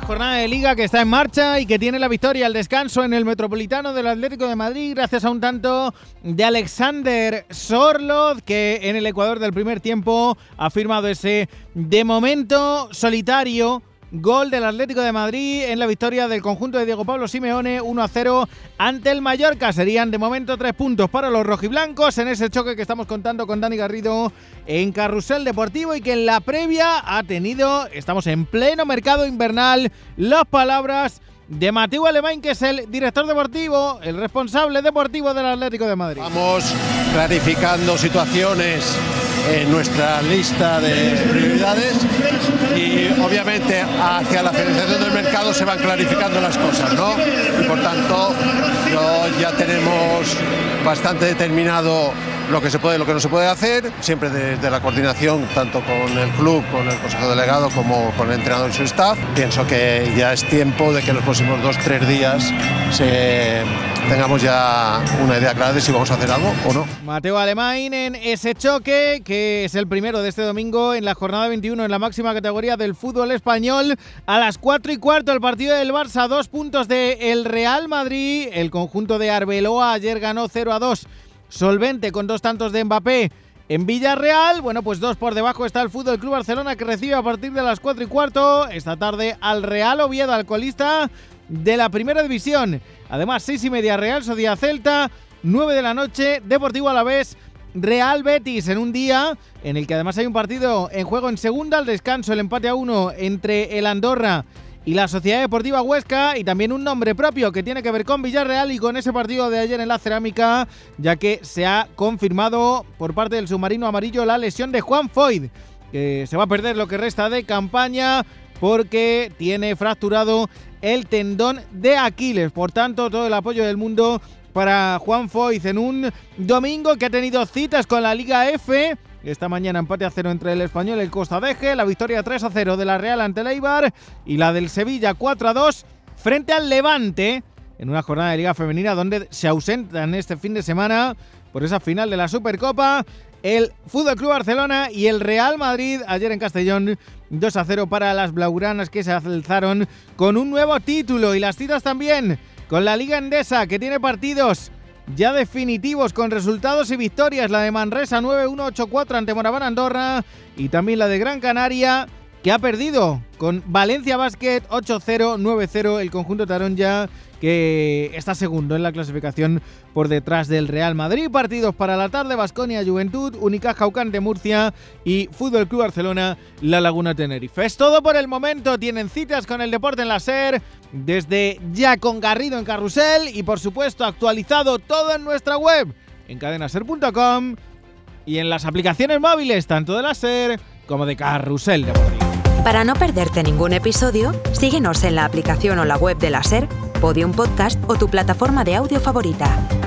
jornada de Liga que está en marcha y que tiene la victoria al descanso en el Metropolitano del Atlético de Madrid gracias a un tanto de Alexander Sørloth, que en el Ecuador del primer tiempo ha firmado ese, de momento, solitario gol del Atlético de Madrid en la victoria del conjunto de Diego Pablo Simeone 1-0 ante el Mallorca. Serían de momento 3 puntos para los rojiblancos en ese choque que estamos contando con Dani Garrido en Carrusel Deportivo y que en la previa ha tenido, estamos en pleno mercado invernal, las palabras de Mateu Alemany, que es el director deportivo, el responsable deportivo del Atlético de Madrid. Vamos clarificando situaciones en nuestra lista de prioridades y obviamente hacia la finalización del mercado se van clarificando las cosas, ¿no? Y por tanto ya tenemos bastante determinado lo que se puede y lo que no se puede hacer, siempre desde la coordinación tanto con el club, con el consejo delegado como con el entrenador y su staff. Pienso que ya es tiempo de que en los próximos 2-3 días tengamos ya una idea clara de si vamos a hacer algo o no. Mateu Alemany en ese choque, que es el primero de este domingo en la jornada 21 en la máxima categoría del fútbol español. A las 4:15 el partido del Barça, 2 puntos del Real Madrid. El conjunto de Arbeloa ayer ganó 0-2. Solvente con 2 tantos de Mbappé en Villarreal. Bueno, pues 2 por debajo está el Fútbol Club Barcelona, que recibe a partir de las 4:15 esta tarde al Real Oviedo, al colista de la primera división. Además, 6:30 Real Sociedad Celta, 9 de la noche Deportivo Alavés Real Betis, en un día en el que además hay un partido en juego en segunda, al descanso el empate a 1 entre el Andorra y la Sociedad Deportiva Huesca, y también un nombre propio que tiene que ver con Villarreal y con ese partido de ayer en la Cerámica, ya que se ha confirmado por parte del submarino amarillo la lesión de Juan Foyth, que se va a perder lo que resta de campaña porque tiene fracturado el tendón de Aquiles. Por tanto, todo el apoyo del mundo para Juan Foyth en un domingo que ha tenido citas con la Liga F. Esta mañana empate a 0 entre el Español y el Costa Deje, la victoria 3-0 de la Real ante el Eibar y la del Sevilla 4-2 frente al Levante en una jornada de Liga Femenina donde se ausentan este fin de semana por esa final de la Supercopa el Fútbol Club Barcelona y el Real Madrid. Ayer en Castellón 2-0 para las blaugranas, que se alzaron con un nuevo título, y las citas también con la Liga Endesa, que tiene partidos ya definitivos con resultados y victorias. La de Manresa 9-1, 8-4 ante Moraván Andorra, y también la de Gran Canaria, que ha perdido con Valencia Basket 8-0, 9-0 el conjunto taronja, que está segundo en la clasificación por detrás del Real Madrid. Partidos para la tarde: Baskonia Juventud, Unicaja UCAM de Murcia y Fútbol Club Barcelona La Laguna Tenerife. Es todo por el momento. Tienen citas con el deporte en la SER desde ya con Garrido en Carrusel, y por supuesto actualizado todo en nuestra web en cadenaser.com y en las aplicaciones móviles tanto de la SER como de Carrusel Deportivo. Para no perderte ningún episodio, síguenos en la aplicación o la web de la SER, Podium Podcast o tu plataforma de audio favorita.